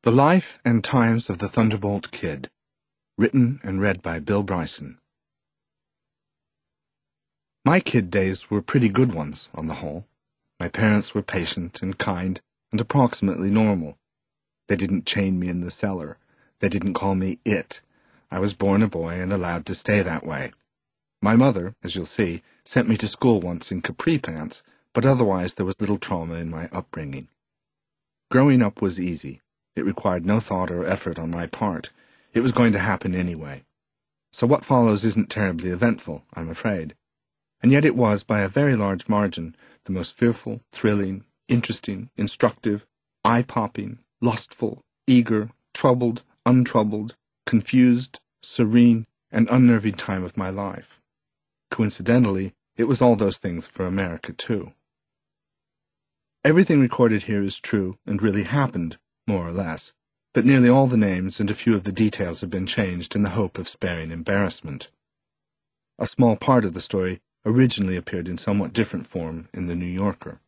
The Life and Times of the Thunderbolt Kid, written and read by Bill Bryson. My kid days were pretty good ones, on the whole. My parents were patient and kind and approximately normal. They didn't chain me in the cellar. They didn't call me it. I was born a boy and allowed to stay that way. My mother, as you'll see, sent me to school once in capri pants, but otherwise there was little trauma in my upbringing. Growing up was easy. It required no thought or effort on my part. It was going to happen anyway. So what follows isn't terribly eventful, I'm afraid. And yet it was, by a very large margin, the most fearful, thrilling, interesting, instructive, eye-popping, lustful, eager, troubled, untroubled, confused, serene, and unnerving time of my life. Coincidentally, it was all those things for America, too. Everything recorded here is true and really happened, more or less, but nearly all the names and a few of the details have been changed in the hope of sparing embarrassment. A small part of the story originally appeared in somewhat different form in The New Yorker.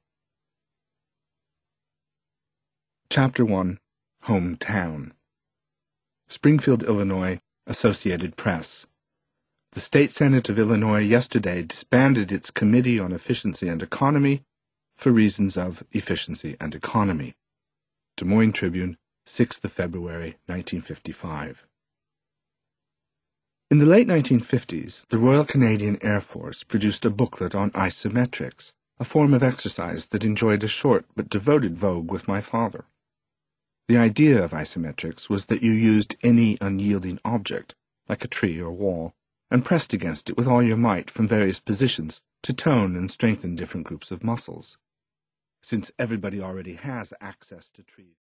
Chapter 1. Hometown. Springfield, Illinois, Associated Press. The State Senate of Illinois yesterday disbanded its Committee on Efficiency and Economy for reasons of efficiency and economy. Des Moines Tribune, 6th of February, 1955. In the late 1950s, the Royal Canadian Air Force produced a booklet on isometrics, a form of exercise that enjoyed a short but devoted vogue with my father. The idea of isometrics was that you used any unyielding object, like a tree or wall, and pressed against it with all your might from various positions to tone and strengthen different groups of muscles. Since everybody already has access to trees.